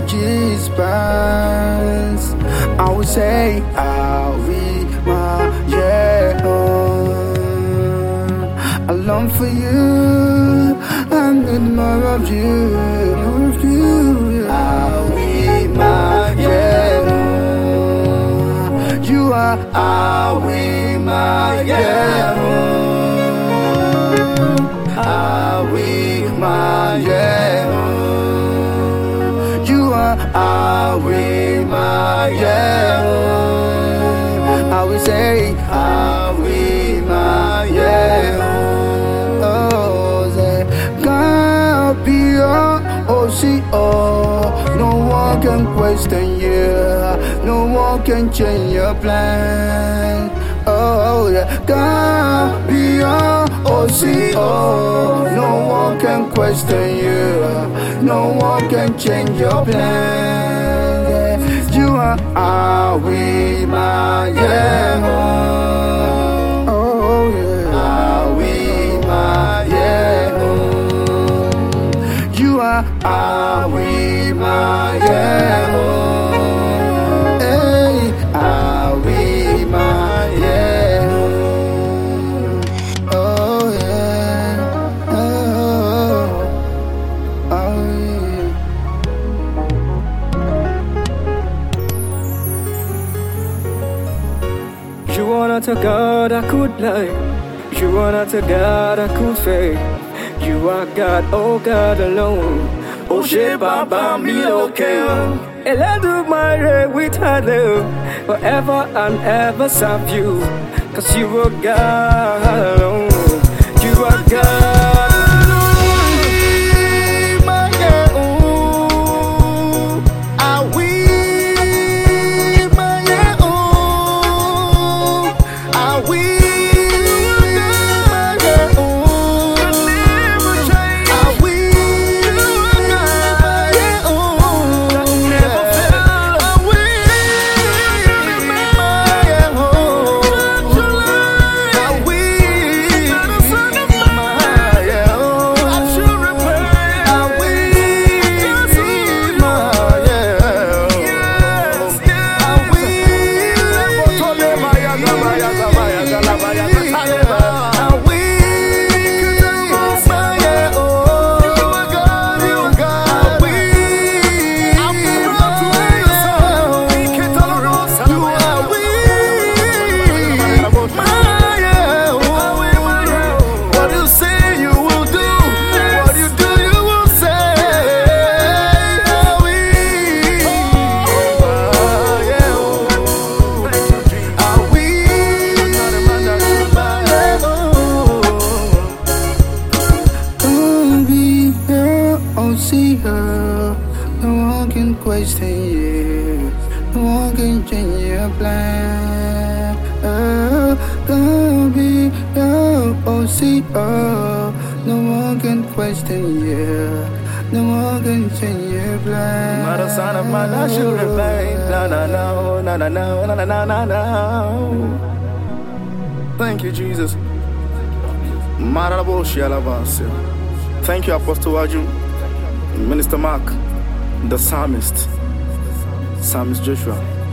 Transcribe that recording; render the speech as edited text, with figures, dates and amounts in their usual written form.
Jesus pants. I would say, I'll be my yeah. I long for you. I need more of you. More of you. I'll be my yeah. You are. I'll be my yeah. I'll be my yeah. You are. I'll be my yeah. I will say, I'll be my yeah. Oh, say, God be all, see all. No one can question you. No one can change your plan. Oh yeah, God be all, see all. No one can question you. No one can change your plan. Yeah. You are we my yeah. Oh yeah, are we my yeah. You are we my yeah. Hey, are we my yeah. Oh yeah, oh yeah. You are not a God I could lie. You are not a God I could fake. You are God, oh God alone. Oh shit, Baba, me okay. Eledumare with her love, forever and ever serve you. Cause you are God alone. You are God. See her, no one can question you, no one can change your plan. Gonna be oh, see her, no one can question you, no one can change your plan. Mother, son of man, I should remain. No, no, no, no, no, no, no, no, no, no. Thank you, Jesus. Thank you, Apostle Waju. Minister Mark, the psalmist Joshua.